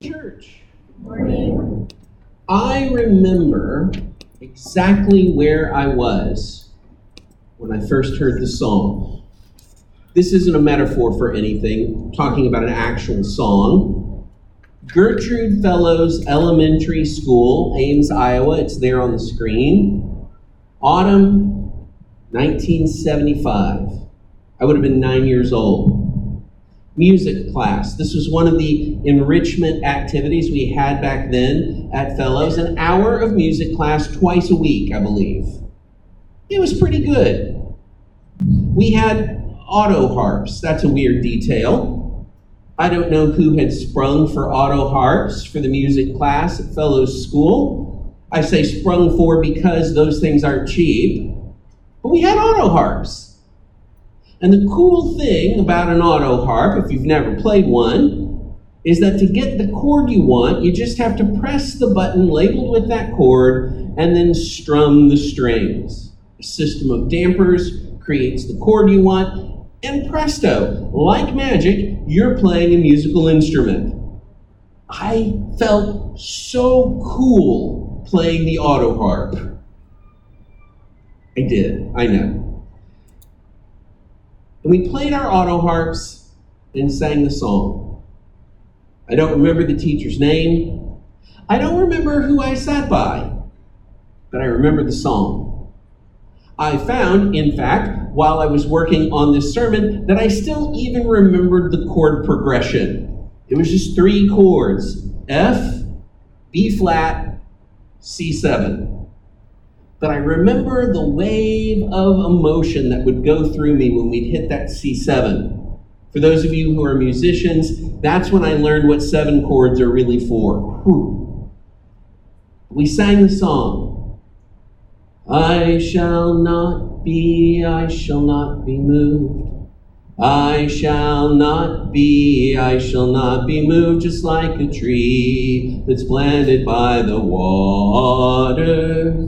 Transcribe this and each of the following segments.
Church. Morning. I remember exactly where I was when I first heard the song. This isn't a metaphor for anything, I'm talking about an actual song. Gertrude Fellows Elementary School, Ames, Iowa. It's there on the screen. Autumn 1975. I would have been 9 years old. Music class. This was one of the enrichment activities we had back then at Fellows. An hour of music class twice a week, I believe. It was pretty good. We had auto harps. That's a weird detail. I don't know who had sprung for auto harps for the music class at Fellows School. I say sprung for because those things aren't cheap. But we had auto harps. And the cool thing about an auto harp, if you've never played one, is that to get the chord you want, you just have to press the button labeled with that chord and then strum the strings. A system of dampers creates the chord you want, and presto, like magic, you're playing a musical instrument. I felt so cool playing the auto harp. I did, I know. And we played our auto harps and sang the song. I don't remember the teacher's name. I don't remember who I sat by, but I remember the song. I found, in fact, while I was working on this sermon, that I still even remembered the chord progression. It was just 3 chords, F, B flat, C7. But I remember the wave of emotion that would go through me when we'd hit that C7. For those of you who are musicians, that's when I learned what 7 chords are really for. Whew. We sang the song. I shall not be moved. I shall not be moved, just like a tree that's planted by the water.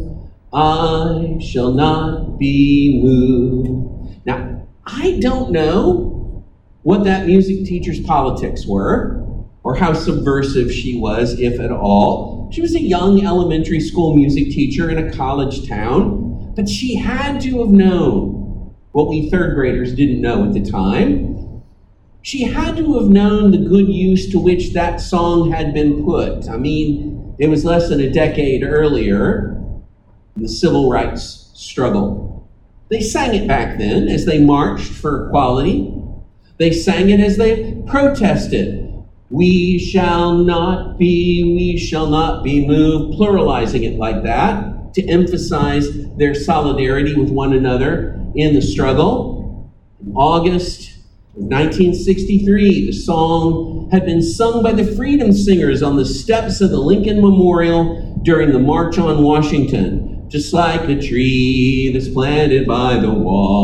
I shall not be moved. Now, I don't know what that music teacher's politics were, or how subversive she was, if at all. She was a young elementary school music teacher in a college town, but she had to have known what we third graders didn't know at the time. She had to have known the good use to which that song had been put. I mean, it was less than a decade earlier, the civil rights struggle. They sang it back then as they marched for equality. They sang it as they protested. We shall not be moved, pluralizing it like that to emphasize their solidarity with one another in the struggle. In August of 1963, the song had been sung by the Freedom Singers on the steps of the Lincoln Memorial during the March on Washington. Just like a tree that's planted by the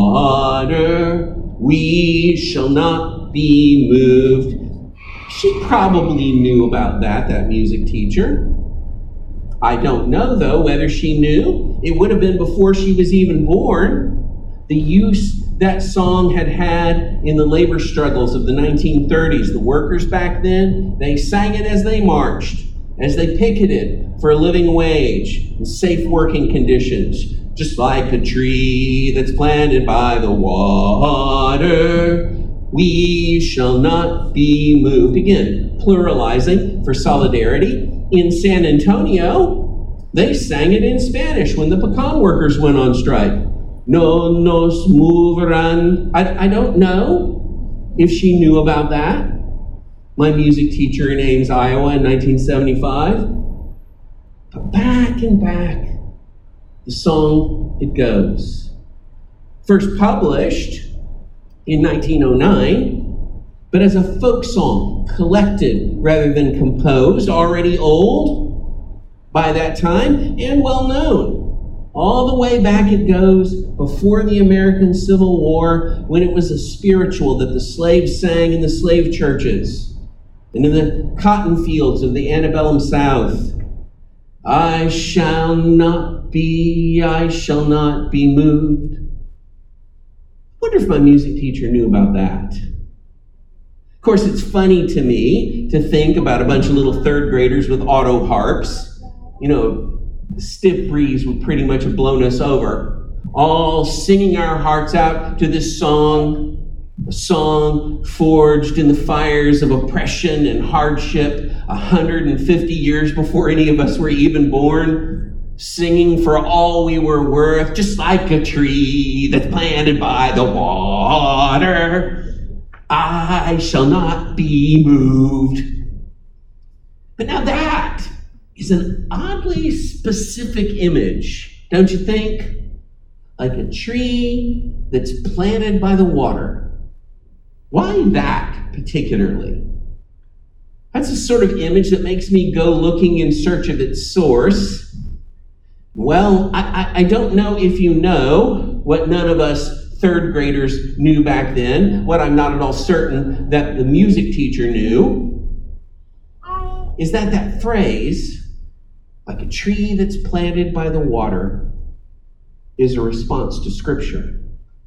water, we shall not be moved. She probably knew about that music teacher. I don't know, though, whether she knew. It would have been before she was even born. The use that song had in the labor struggles of the 1930s. The workers back then, they sang it as they marched, as they picketed for a living wage and safe working conditions, just like a tree that's planted by the water. We shall not be moved. Again, pluralizing for solidarity. In San Antonio, they sang it in Spanish when the pecan workers went on strike. No nos moverán. I don't know if she knew about that. My music teacher in Ames, Iowa in 1975. But back and back, the song, it goes. First published in 1909, but as a folk song, collected rather than composed, already old by that time and well known. All the way back it goes before the American Civil War, when it was a spiritual that the slaves sang in the slave churches and in the cotton fields of the antebellum South. I shall not be moved. I wonder if my music teacher knew about that. Of Of course, it's funny to me to think about a bunch of little third graders with auto harps. The stiff breeze would pretty much have blown us over, all singing our hearts out to this song, a song forged in the fires of oppression and hardship 150 years before any of us were even born, singing for all we were worth, just like a tree that's planted by the water. I shall not be moved. But now that is an oddly specific image, don't you think? Like a tree that's planted by the water. Why that particularly? That's a sort of image that makes me go looking in search of its source. Well, I don't know if you know what none of us third graders knew back then, what I'm not at all certain that the music teacher knew, is that phrase, like a tree that's planted by the water, is a response to Scripture.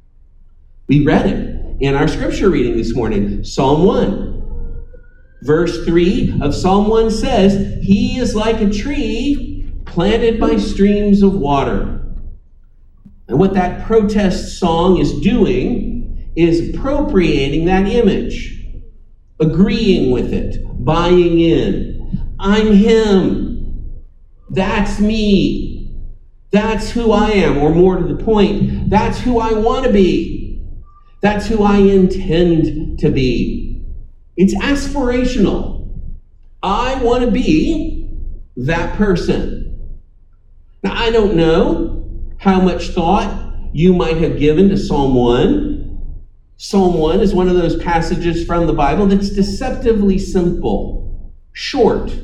We read it in our Scripture reading this morning, Psalm 1. Verse 3 of Psalm 1 says, "He is like a tree planted by streams of water." And what that protest song is doing is appropriating that image, agreeing with it, buying in. I'm him. That's me. That's who I am, or more to the point, that's who I want to be. That's who I intend to be. It's aspirational. I want to be that person. Now, I don't know how much thought you might have given to Psalm 1. Psalm 1 is one of those passages from the Bible that's deceptively simple, short.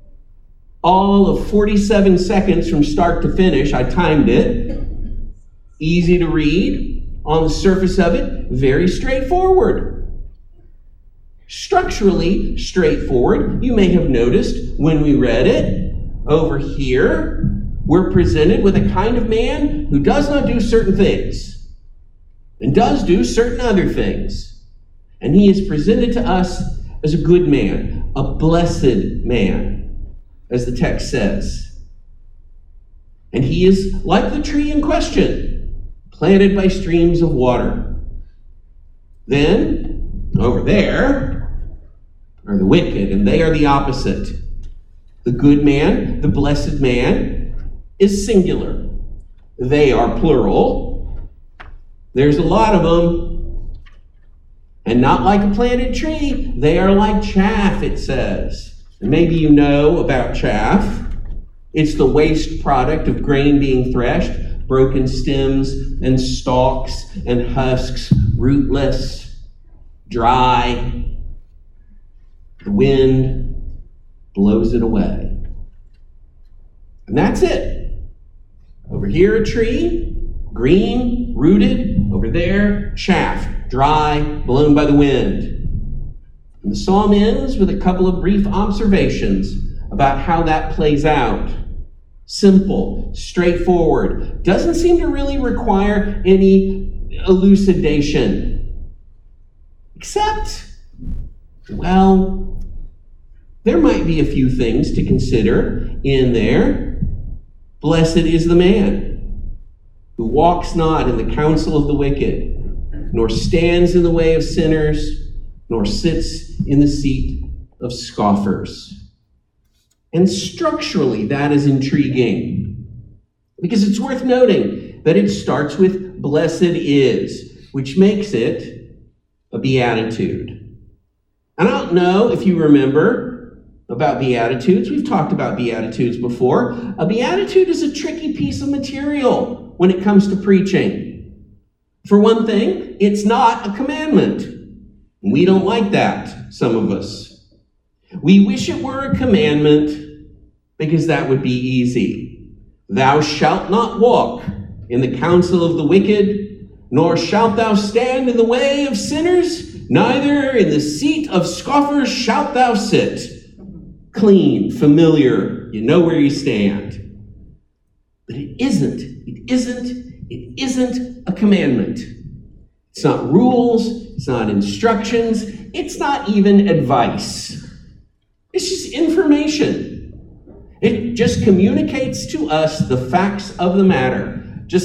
All of 47 seconds from start to finish. I timed it. Easy to read. On the surface of it, very straightforward. Structurally straightforward. You may have noticed when we read it, over here, we're presented with a kind of man who does not do certain things and does do certain other things. And he is presented to us as a good man, a blessed man, as the text says. And he is like the tree in question, planted by streams of water. Then, over there, are the wicked, and they are the opposite. The good man, the blessed man, is singular. They are plural. There's a lot of them. And not like a planted tree. They are like chaff, it says. And maybe you know about chaff. It's the waste product of grain being threshed, broken stems and stalks and husks, rootless, dry. The wind blows it away. And that's it. Over here, a tree, green, rooted. Over there, chaff, dry, blown by the wind. And the psalm ends with a couple of brief observations about how that plays out. Simple, straightforward. Doesn't seem to really require any elucidation. Except, well, there might be a few things to consider in there. Blessed is the man who walks not in the counsel of the wicked, nor stands in the way of sinners, nor sits in the seat of scoffers. And structurally, that is intriguing, because it's worth noting that it starts with blessed is, which makes it a beatitude. And I don't know if you remember about Beatitudes. We've talked about Beatitudes before. A Beatitude is a tricky piece of material when it comes to preaching. For one thing, it's not a commandment. We don't like that, some of us. We wish it were a commandment because that would be easy. Thou shalt not walk in the counsel of the wicked, nor shalt thou stand in the way of sinners, neither in the seat of scoffers shalt thou sit. Clean, familiar, you know where you stand. But it isn't a commandment. It's not rules, It's not instructions. It's not even advice. It's just information. It just communicates to us the facts of the matter. Just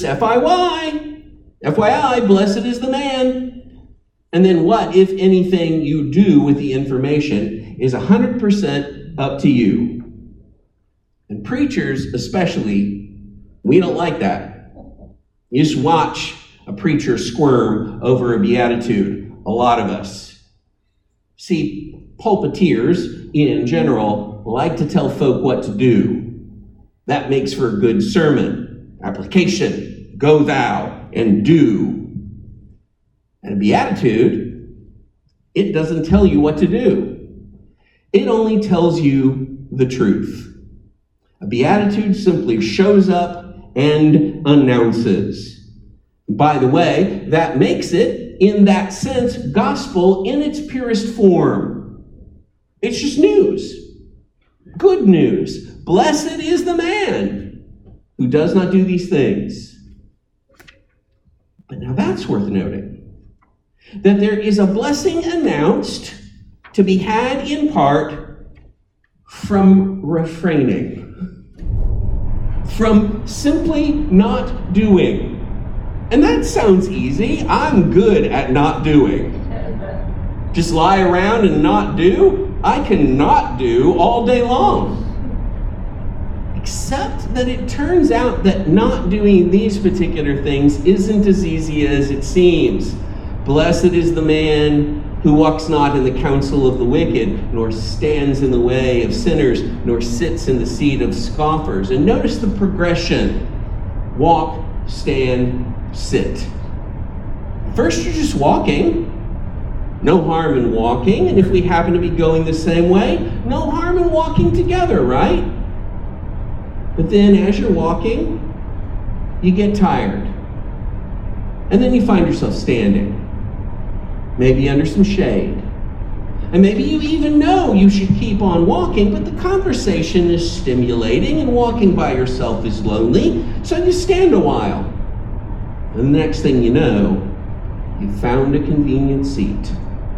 FYI, blessed is the man. And then what, if anything, you do with the information is 100% up to you. And preachers especially, we don't like that. You just watch a preacher squirm over a beatitude, a lot of us. See, pulpiteers in general like to tell folk what to do. That makes for a good sermon. Application, go thou and do. And a beatitude, it doesn't tell you what to do. It only tells you the truth. A beatitude simply shows up and announces. By the way, that makes it, in that sense, gospel in its purest form. It's just news. Good news. Blessed is the man who does not do these things. But now that's worth noting. That there is a blessing announced to be had in part from refraining. From simply not doing. And that sounds easy. I'm good at not doing. Just lie around and not do? I can not do all day long. Except that it turns out that not doing these particular things isn't as easy as it seems. Blessed is the man who walks not in the counsel of the wicked, nor stands in the way of sinners, nor sits in the seat of scoffers. And notice the progression. Walk, stand, sit. First, you're just walking. No harm in walking. And if we happen to be going the same way, no harm in walking together, right? But then as you're walking, you get tired. And then you find yourself standing. Maybe under some shade. And maybe you even know you should keep on walking, but the conversation is stimulating and walking by yourself is lonely, so you stand a while. And the next thing you know, you found a convenient seat.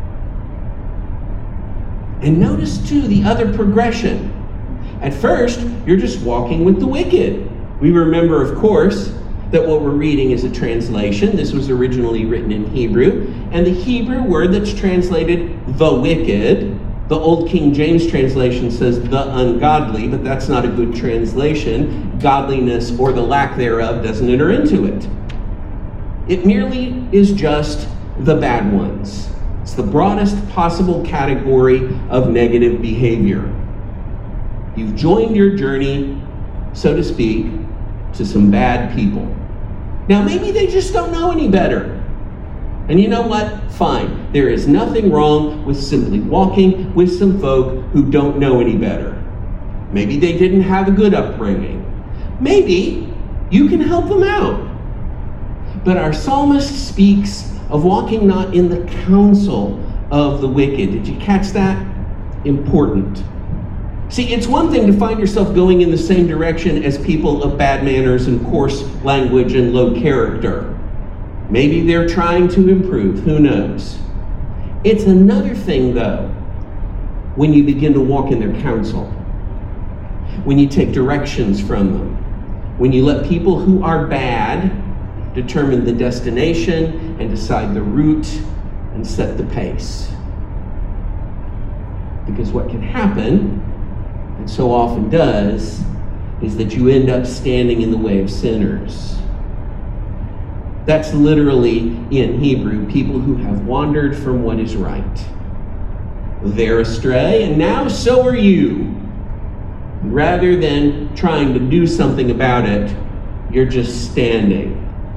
And notice too the other progression. At first, you're just walking with the wicked. We remember, of course, that what we're reading is a translation. This was originally written in Hebrew. And the Hebrew word that's translated the wicked, the Old King James translation says the ungodly, but that's not a good translation. Godliness or the lack thereof doesn't enter into it. It merely is just the bad ones. It's the broadest possible category of negative behavior. You've joined your journey, so to speak, to some bad people. Now, maybe they just don't know any better. And you know what? Fine. There is nothing wrong with simply walking with some folk who don't know any better. Maybe they didn't have a good upbringing. Maybe you can help them out. But our psalmist speaks of walking not in the counsel of the wicked. Did you catch that? Important. See, it's one thing to find yourself going in the same direction as people of bad manners and coarse language and low character. Maybe they're trying to improve, who knows? It's another thing, though, when you begin to walk in their counsel, when you take directions from them, when you let people who are bad determine the destination and decide the route and set the pace. Because what can happen, and so often does, is that you end up standing in the way of sinners. That's literally, in Hebrew, people who have wandered from what is right. They're astray, and now so are you. Rather than trying to do something about it, you're just standing.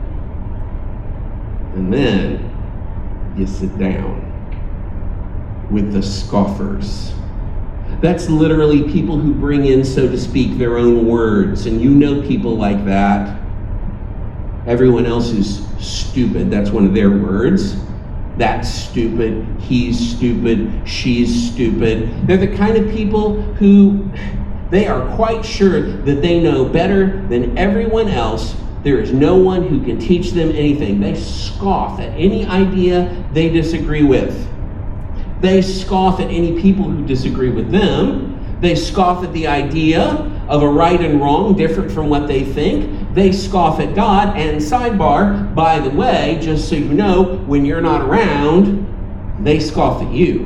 And then you sit down with the scoffers. That's literally people who bring in, so to speak, their own words. And you know people like that. Everyone else is stupid. That's one of their words. That's stupid. He's stupid. She's stupid. They're the kind of people who they are quite sure that they know better than everyone else There is no one who can teach them anything. They scoff at any idea they disagree with. They scoff at any people who disagree with them. They scoff at the idea of a right and wrong different from what they think. They scoff at God. And sidebar, by the way, just so you know, when you're not around, they scoff at you.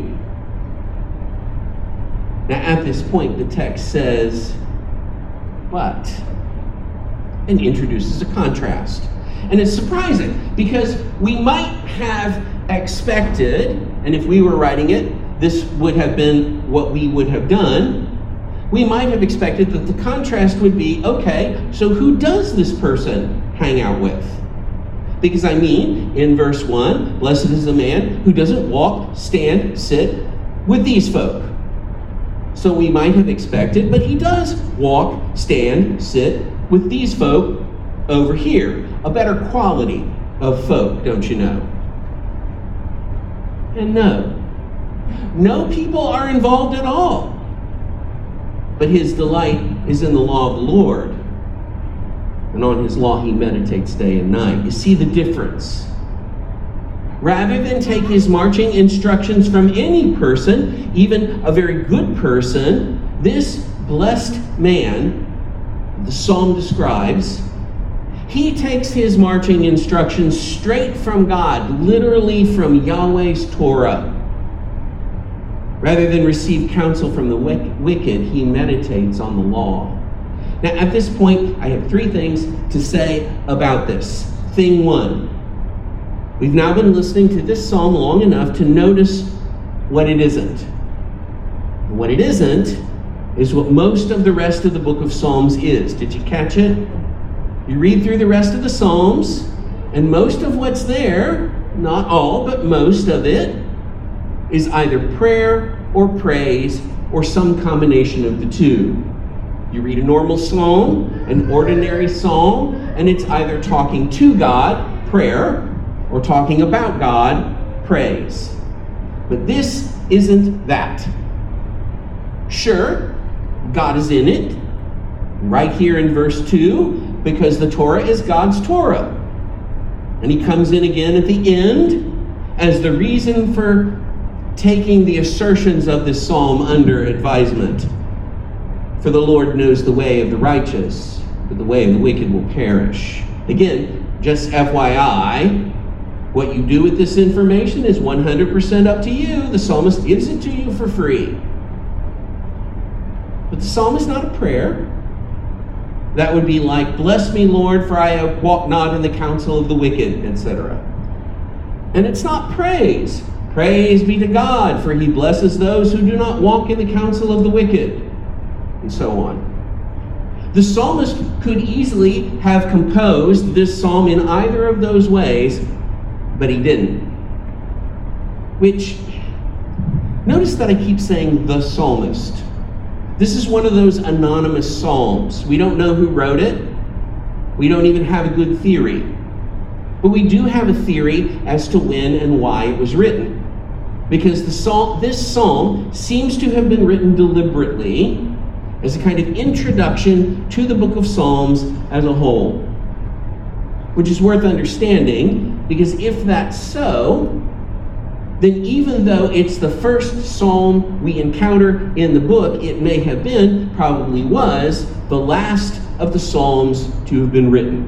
Now, at this point, the text says, but, and introduces a contrast. And it's surprising because we might have expected, and if we were writing it, this would have been what we would have done. We might have expected that the contrast would be, okay, so who does this person hang out with? Because in verse 1, blessed is the man who doesn't walk, stand, sit with these folk. So we might have expected, but he does walk, stand, sit with these folk over here. A better quality of folk, don't you know? And no people are involved at all. But his delight is in the law of the Lord. And on his law he meditates day and night. You see the difference? Rather than take his marching instructions from any person, even a very good person, this blessed man, the psalm describes, he takes his marching instructions straight from God, literally from Yahweh's Torah. Rather than receive counsel from the wicked, he meditates on the law. Now, at this point, I have 3 things to say about this. Thing 1. We've now been listening to this psalm long enough to notice what it isn't. What it isn't is what most of the rest of the book of Psalms is. Did you catch it? You read through the rest of the Psalms, and most of what's there, not all, but most of it, is either prayer or praise or some combination of the two. You read a normal psalm, an ordinary psalm, and it's either talking to God, prayer, or talking about God, praise. But this isn't that. Sure, God is in it, right here in verse 2, because the Torah is God's Torah. And he comes in again at the end as the reason for taking the assertions of this psalm under advisement. For the Lord knows the way of the righteous, but the way of the wicked will perish. Again, just FYI, what you do with this information is 100% up to you. The psalmist gives it to you for free. But the psalm is not a prayer. That would be like, bless me, Lord, for I have walked not in the counsel of the wicked, etc. And it's not praise. Praise be to God, for he blesses those who do not walk in the counsel of the wicked, and so on. The psalmist could easily have composed this psalm in either of those ways, but he didn't. Which, notice that I keep saying the psalmist. This is one of those anonymous psalms. We don't know who wrote it. We don't even have a good theory. But we do have a theory as to when and why it was written. Because this psalm seems to have been written deliberately as a kind of introduction to the book of Psalms as a whole. Which is worth understanding, because if that's so, then even though it's the first psalm we encounter in the book, it may have been, probably was, the last of the psalms to have been written.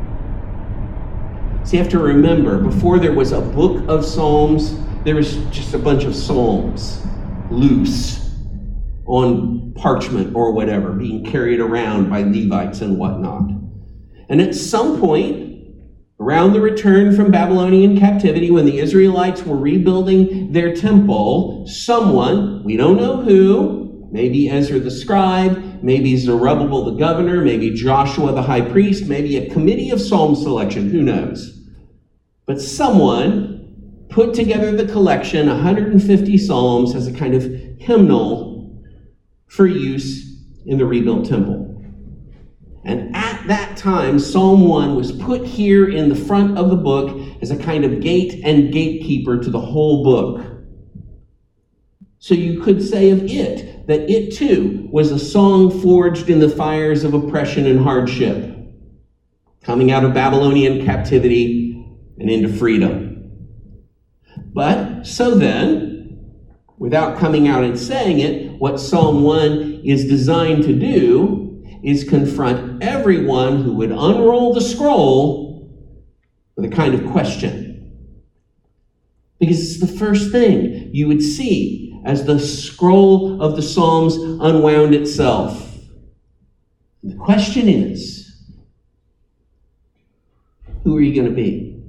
So you have to remember, before there was a book of psalms, there was just a bunch of psalms, loose, on parchment or whatever, being carried around by Levites and whatnot. And at some point, around the return from Babylonian captivity, when the Israelites were rebuilding their temple, someone, we don't know who, maybe Ezra the scribe, maybe Zerubbabel the governor, maybe Joshua the high priest, maybe a committee of psalm selection, who knows? But someone put together the collection, 150 psalms, as a kind of hymnal for use in the rebuilt temple. And at that time, Psalm 1 was put here in the front of the book as a kind of gate and gatekeeper to the whole book. So you could say of it that it too was a song forged in the fires of oppression and hardship. coming out of Babylonian captivity and into freedom. But so then, without coming out and saying it, what Psalm 1 is designed to do is confront everyone who would unroll the scroll with a kind of question. Because it's the first thing you would see as the scroll of the Psalms unwound itself. And the question is, who are you going to be?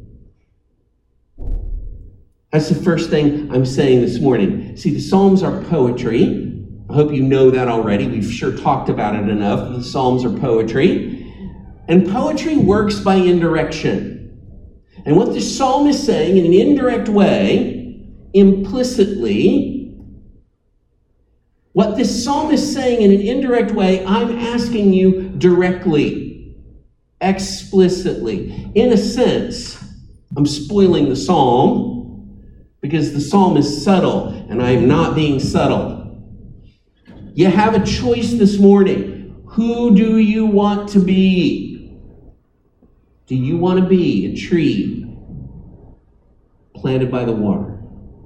That's the first thing I'm saying this morning. See, the Psalms are poetry. I hope you know that already. We've sure talked about it enough. The Psalms are poetry. And poetry works by indirection. And what this psalm is saying in an indirect way, implicitly, what this psalm is saying in an indirect way, I'm asking you directly, explicitly. In a sense, I'm spoiling the psalm because the psalm is subtle and I am not being subtle. You have a choice this morning. Who do you want to be? Do you want to be a tree planted by the water?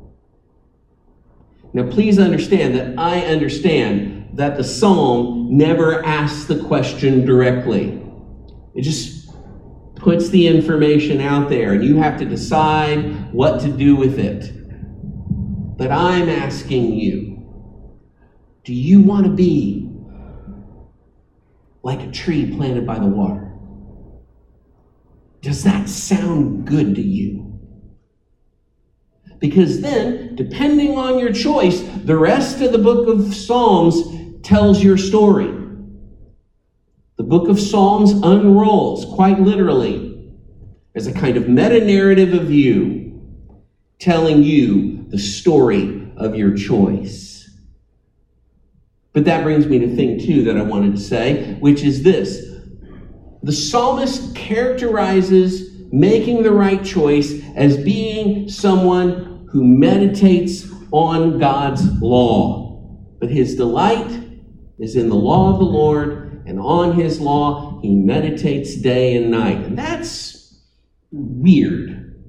Now, please understand that I understand that the psalm never asks the question directly. It just puts the information out there, and you have to decide what to do with it. But I'm asking you, do you want to be like a tree planted by the water? Does that sound good to you? Because then, depending on your choice, the rest of the book of Psalms tells your story. The book of Psalms unrolls, quite literally, as a kind of meta-narrative of you, telling you the story of your choice. But that brings me to thing two that I wanted to say, which is this. The psalmist characterizes making the right choice as being someone who meditates on God's law. But his delight is in the law of the Lord, and on his law he meditates day and night. And that's weird,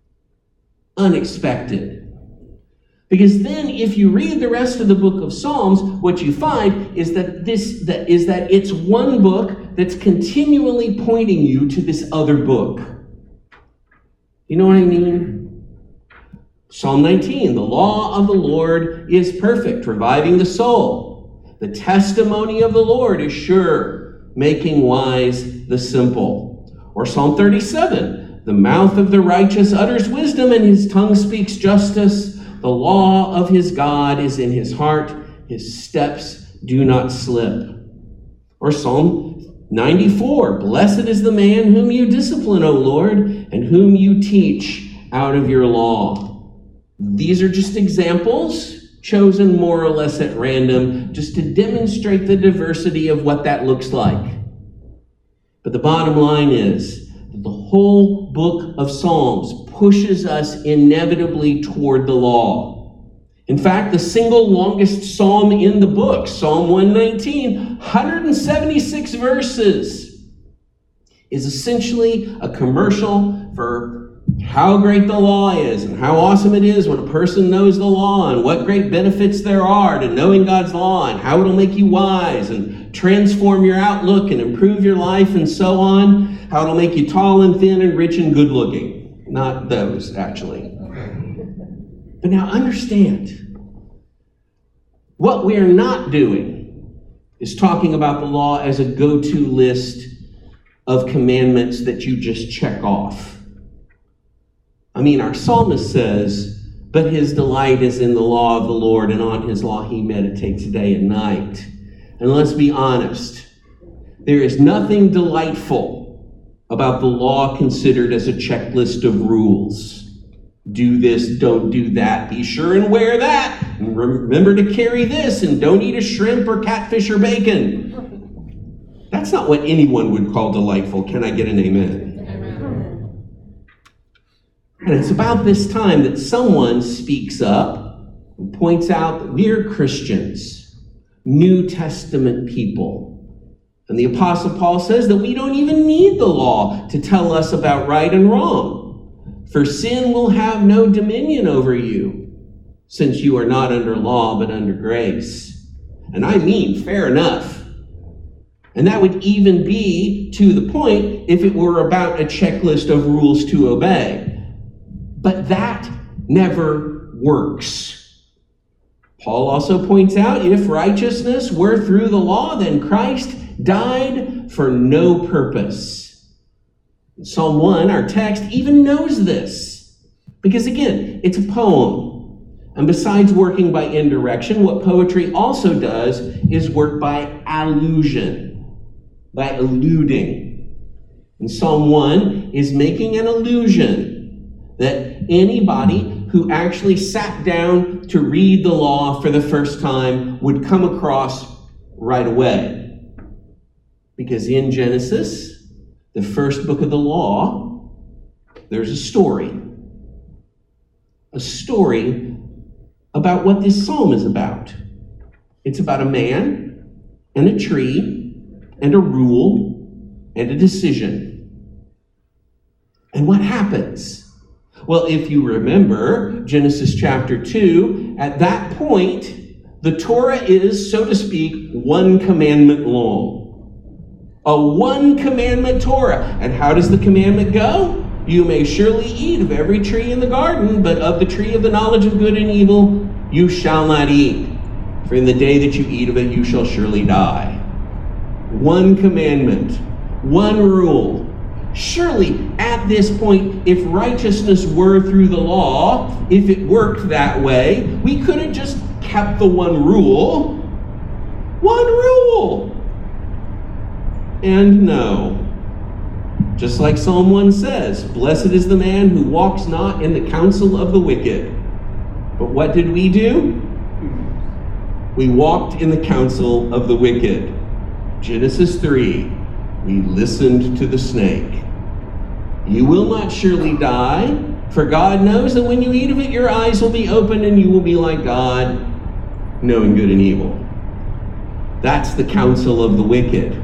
unexpected. Because then if you read the rest of the book of Psalms, what you find is that it's one book that's continually pointing you to this other book. You know what I mean? Psalm 19, the law of the Lord is perfect, reviving the soul. The testimony of the Lord is sure, making wise the simple. Or Psalm 37, the mouth of the righteous utters wisdom, and his tongue speaks justice. The law of his God is in his heart. His steps do not slip. Or Psalm 94, blessed is the man whom you discipline, O Lord, and whom you teach out of your law. These are just examples chosen more or less at random, just to demonstrate the diversity of what that looks like. But the bottom line is that the whole book of Psalms pushes us inevitably toward the law. In fact, the single longest psalm in the book, Psalm 119, 176 verses, is essentially a commercial for how great the law is and how awesome it is when a person knows the law and what great benefits there are to knowing God's law and how it'll make you wise and transform your outlook and improve your life and so on, how it'll make you tall and thin and rich and good looking. Not those, actually. But now understand, what we are not doing is talking about the law as a go-to list of commandments that you just check off. I mean, our psalmist says, but his delight is in the law of the Lord, and on his law he meditates day and night. And let's be honest, there is nothing delightful about the law considered as a checklist of rules. Do this, don't do that, be sure and wear that, and remember to carry this, and don't eat a shrimp or catfish or bacon. That's not what anyone would call delightful. Can I get an amen? Amen. And it's about this time that someone speaks up and points out that we're Christians, New Testament people, And the Apostle Paul says that we don't even need the law to tell us about right and wrong. For sin will have no dominion over you, since you are not under law but under grace. And I mean, fair enough. And that would even be to the point if it were about a checklist of rules to obey. But that never works. Paul also points out, if righteousness were through the law, then Christ died for no purpose. Psalm 1, our text, even knows this. Because again, it's a poem. And besides working by indirection, what poetry also does is work by allusion, by alluding. And Psalm 1 is making an allusion that anybody who actually sat down to read the law for the first time would come across right away. Because in Genesis, the first book of the law, there's a story. A story about what this psalm is about. It's about a man and a tree and a rule and a decision. And what happens? Well, if you remember Genesis chapter 2, at that point, the Torah is, so to speak, one commandment long. A one commandment Torah. And how does the commandment go? You may surely eat of every tree in the garden, but of the tree of the knowledge of good and evil you shall not eat. For in the day that you eat of it, you shall surely die. One commandment, one rule. Surely, at this point, if righteousness were through the law, if it worked that way, we could have just kept the one rule. One rule! And no. Just like Psalm 1 says, blessed is the man who walks not in the counsel of the wicked. But what did we do? We walked in the counsel of the wicked. Genesis 3, we listened to the snake. You will not surely die, for God knows that when you eat of it, your eyes will be opened and you will be like God, knowing good and evil. That's the counsel of the wicked.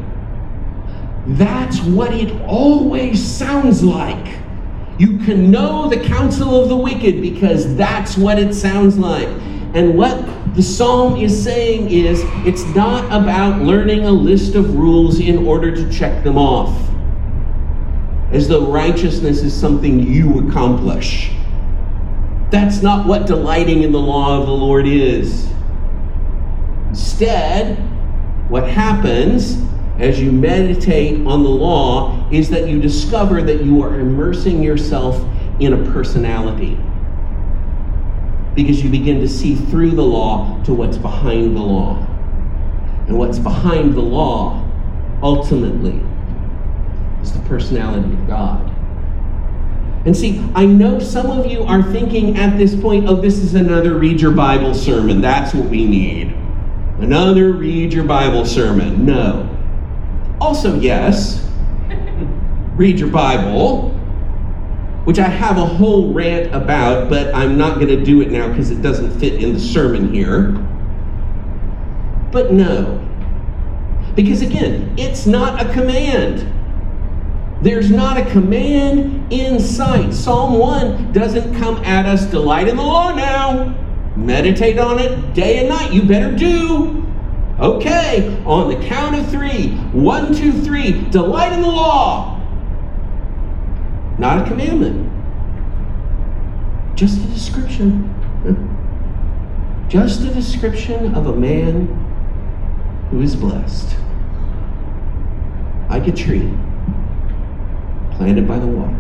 That's what it always sounds like. You can know the counsel of the wicked because that's what it sounds like. And what the psalm is saying is, it's not about learning a list of rules in order to check them off, as though righteousness is something you accomplish. That's not what delighting in the law of the Lord is. Instead, what happens as you meditate on the law is that you discover that you are immersing yourself in a personality. Because you begin to see through the law to what's behind the law. And what's behind the law, ultimately, is the personality of God. And see, I know some of you are thinking at this point, oh, this is another read your Bible sermon. That's what we need. Another read your Bible sermon. No. Also, yes, read your Bible, which I have a whole rant about, but I'm not going to do it now because it doesn't fit in the sermon here. But no. Because again, it's not a command. There's not a command in sight. Psalm 1 doesn't come at us, delight in the law now. Meditate on it day and night. You better do. Okay, on the count of 3. 1, 2, 3. Delight in the law. Not a commandment. Just a description. Just a description of a man who is blessed. Like a tree planted by the water.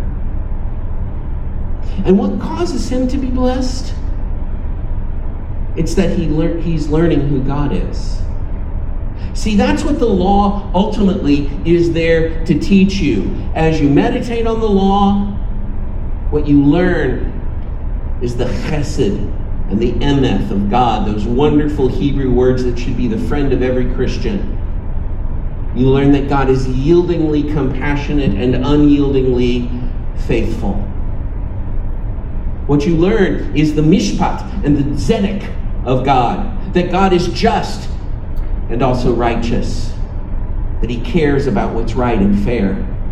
And what causes him to be blessed? It's that he's learning who God is. See, that's what the law ultimately is there to teach you. As you meditate on the law, what you learn is the chesed and the emeth of God, those wonderful Hebrew words that should be the friend of every Christian. You learn that God is yieldingly compassionate and unyieldingly faithful. What you learn is the mishpat and the tzedek of God, that God is just and also righteous, that he cares about what's right and fair.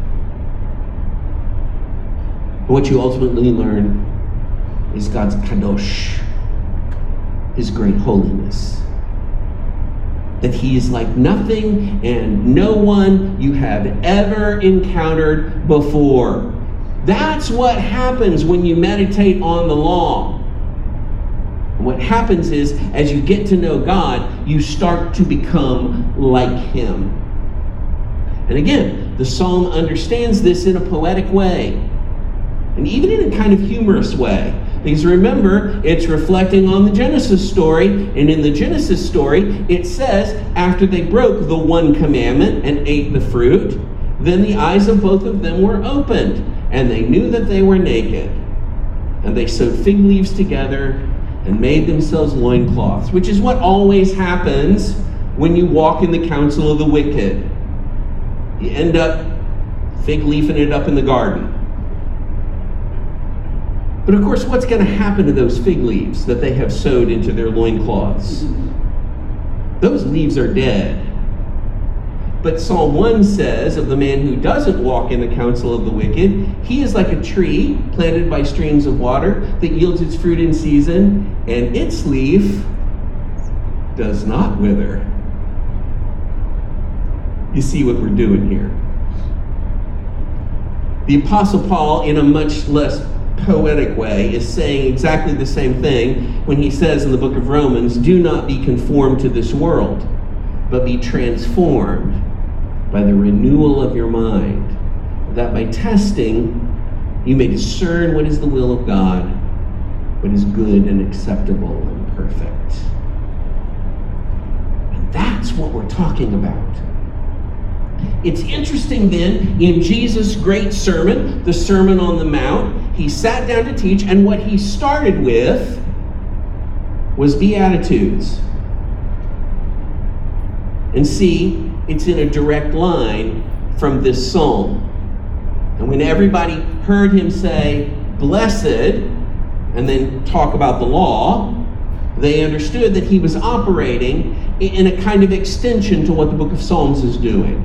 And what you ultimately learn is God's kadosh, his great holiness. That he is like nothing and no one you have ever encountered before. That's what happens when you meditate on the law. And what happens is, as you get to know God, you start to become like him. And again, the psalm understands this in a poetic way, and even in a kind of humorous way. Because remember, it's reflecting on the Genesis story, and in the Genesis story, it says, after they broke the one commandment and ate the fruit, then the eyes of both of them were opened, and they knew that they were naked. And they sewed fig leaves together and made themselves loincloths, which is what always happens when you walk in the counsel of the wicked. You end up fig leafing it up in the garden. But of course, what's going to happen to those fig leaves that they have sewed into their loincloths? Those leaves are dead. But Psalm 1 says of the man who doesn't walk in the counsel of the wicked, he is like a tree planted by streams of water that yields its fruit in season, and its leaf does not wither. You see what we're doing here. The Apostle Paul, in a much less poetic way, is saying exactly the same thing when he says in the book of Romans, do not be conformed to this world, but be transformed by the renewal of your mind, that by testing you may discern what is the will of God, what is good and acceptable and perfect. And that's what we're talking about. It's interesting then, in Jesus' great sermon, the Sermon on the Mount, he sat down to teach, and what he started with was Beatitudes. And see, it's in a direct line from this psalm. And when everybody heard him say, blessed, and then talk about the law, they understood that he was operating in a kind of extension to what the book of Psalms is doing.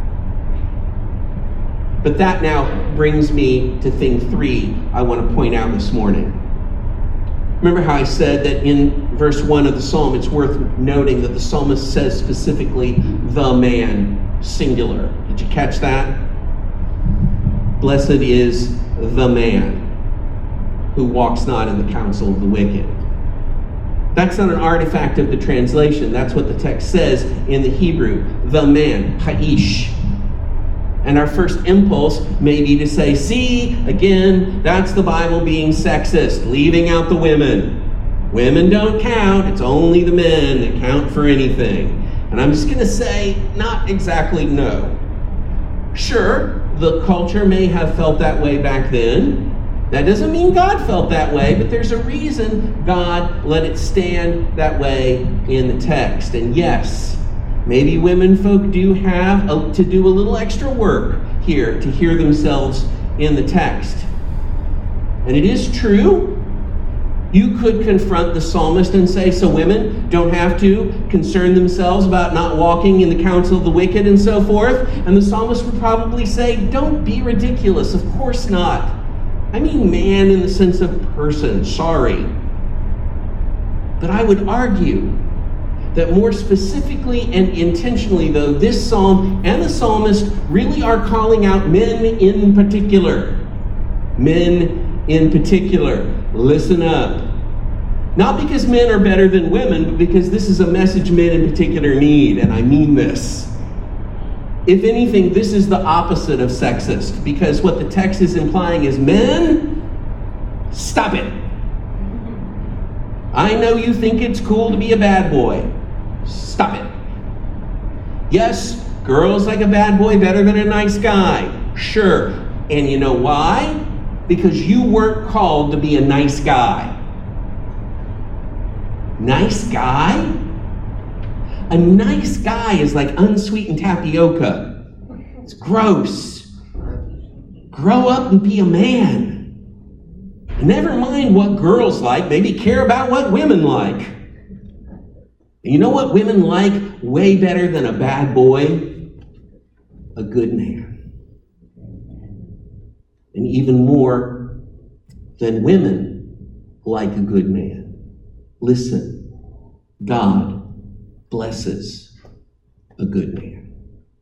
But that now brings me to thing 3 I want to point out this morning. Remember how I said that in verse 1 of the psalm, it's worth noting that the psalmist says specifically, the man, singular. Did you catch that? Blessed is the man who walks not in the counsel of the wicked. That's not an artifact of the translation. That's what the text says in the Hebrew. The man, ha'ish. And our first impulse may be to say, see, again, that's the Bible being sexist, leaving out the women. Women don't count. It's only the men that count for anything. And I'm just going to say, not exactly no. Sure, the culture may have felt that way back then. That doesn't mean God felt that way, but there's a reason God let it stand that way in the text. And yes, maybe women folk do have to do a little extra work here to hear themselves in the text. And it is true. You could confront the psalmist and say, so women don't have to concern themselves about not walking in the counsel of the wicked and so forth. And the psalmist would probably say, don't be ridiculous. Of course not. I mean man in the sense of person. Sorry. But I would argue that more specifically and intentionally, though, this psalm and the psalmist really are calling out men in particular. Men in particular. Listen up. Not because men are better than women, but because this is a message men in particular need, and I mean this. If anything, this is the opposite of sexist, because what the text is implying is, men, stop it. I know you think it's cool to be a bad boy. Stop it. Yes, girls like a bad boy better than a nice guy. Sure. And you know why? Because you weren't called to be a nice guy. Nice guy? A nice guy is like unsweetened tapioca. It's gross. Grow up and be a man. Never mind what girls like. Maybe care about what women like. And you know what women like way better than a bad boy? a good man. And even more than women like a good man. Listen, God blesses a good man.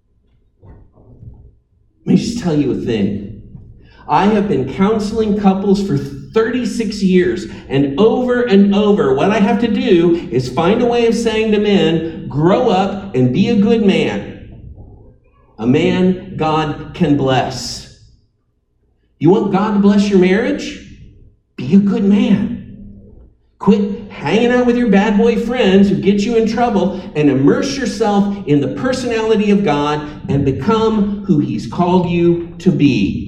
Let me just tell you a thing. I have been counseling couples for 36 years, and over, what I have to do is find a way of saying to men, grow up and be a good man. A man God can bless. You want God to bless your marriage? Be a good man. Quit hanging out with your bad boy friends who get you in trouble and immerse yourself in the personality of God and become who He's called you to be.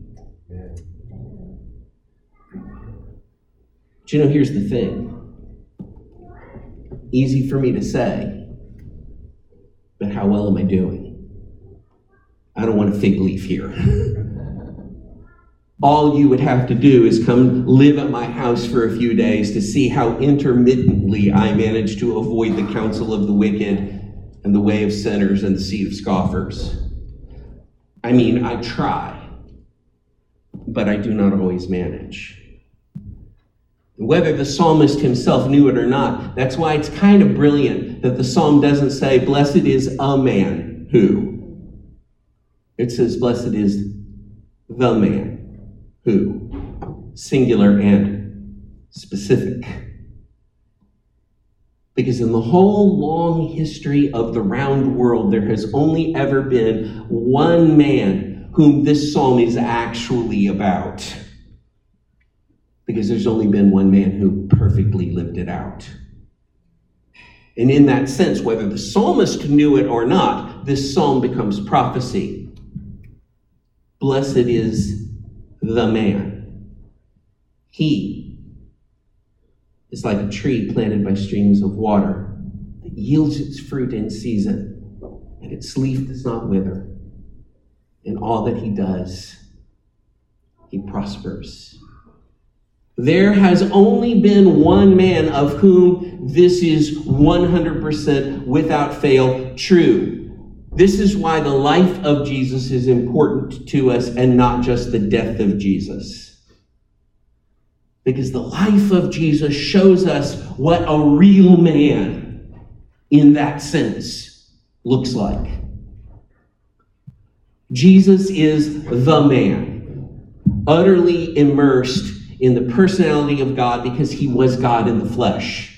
But you know, here's the thing. Easy for me to say, but how well am I doing? I don't want a fig leaf here. All you would have to do is come live at my house for a few days to see how intermittently I manage to avoid the counsel of the wicked and the way of sinners and the seat of scoffers. I mean, I try, but I do not always manage. Whether the psalmist himself knew it or not, that's why it's kind of brilliant that the psalm doesn't say, blessed is a man who. It says, blessed is the man who. Singular and specific. Because in the whole long history of the round world, there has only ever been one man whom this psalm is actually about. Because there's only been one man who perfectly lived it out. And in that sense, whether the psalmist knew it or not, this psalm becomes prophecy. Blessed is the man. He is like a tree planted by streams of water that yields its fruit in season, and its leaf does not wither. In all that he does, he prospers. There has only been one man of whom this is 100% without fail true. This is why the life of Jesus is important to us and not just the death of Jesus. Because the life of Jesus shows us what a real man in that sense looks like. Jesus is the man, utterly immersed in the personality of God because he was God in the flesh.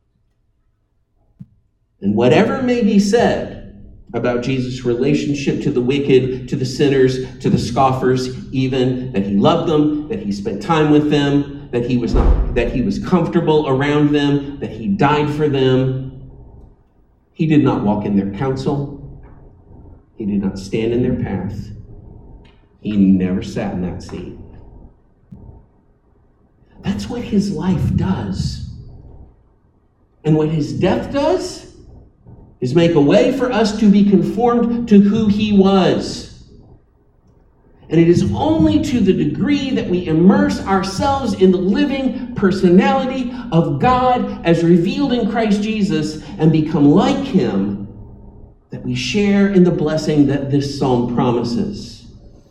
And whatever may be said about Jesus' relationship to the wicked, to the sinners, to the scoffers, even that he loved them, that he spent time with them, that he was comfortable around them, that he died for them, he did not walk in their counsel. He did not stand in their path. He never sat in that seat. That's what his life does. And what his death does is make a way for us to be conformed to who he was. And it is only to the degree that we immerse ourselves in the living personality of God as revealed in Christ Jesus and become like him that we share in the blessing that this psalm promises.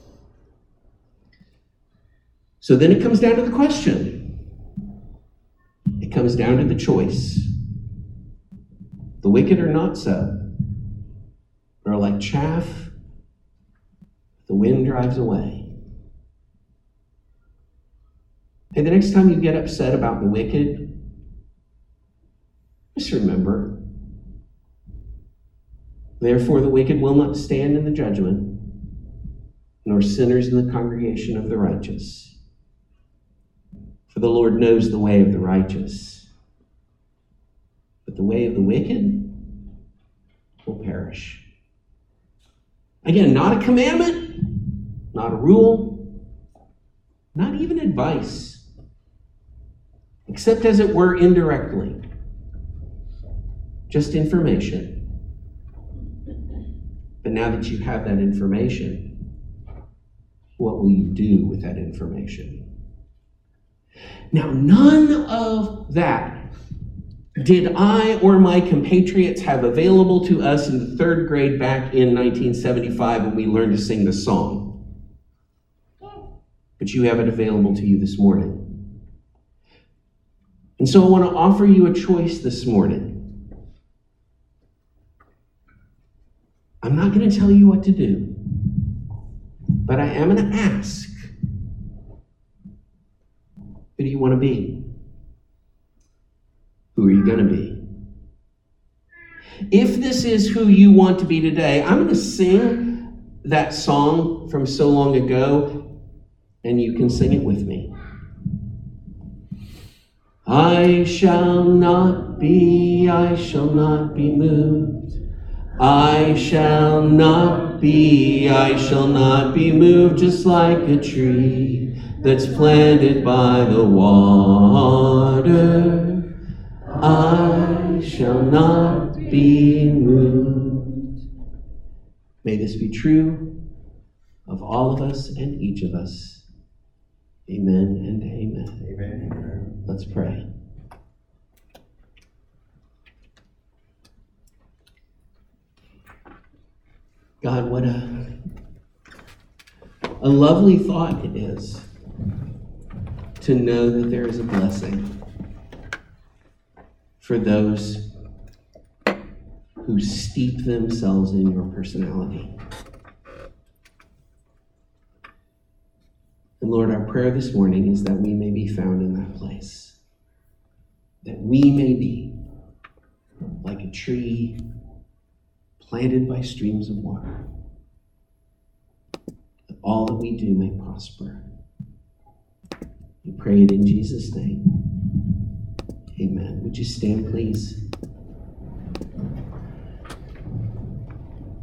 So then it comes down to the question. It comes down to the choice. The wicked are not so. They're like chaff the wind drives away. Hey, the next time you get upset about the wicked, just remember, therefore the wicked will not stand in the judgment, nor sinners in the congregation of the righteous. For the Lord knows the way of the righteous, but the way of the wicked will perish. Again, not a commandment, not a rule, not even advice, except as it were indirectly. Just information. But now that you have that information, what will you do with that information? Now, none of that did I or my compatriots have available to us in the third grade back in 1975 when we learned to sing the song? But you have it available to you this morning. And so I want to offer you a choice this morning. I'm not going to tell you what to do, but I am going to ask, who do you want to be? Who are you going to be? If this is who you want to be today, I'm going to sing that song from so long ago, and you can sing it with me. I shall not be moved. I shall not be moved, just like a tree that's planted by the water. I shall not be moved. May this be true of all of us and each of us. Amen and amen. Amen. Let's pray. God, what a lovely thought it is to know that there is a blessing for those who steep themselves in your personality. And Lord, our prayer this morning is that we may be found in that place. That we may be like a tree planted by streams of water. That all that we do may prosper. We pray it in Jesus' name. Amen. Would you stand, please?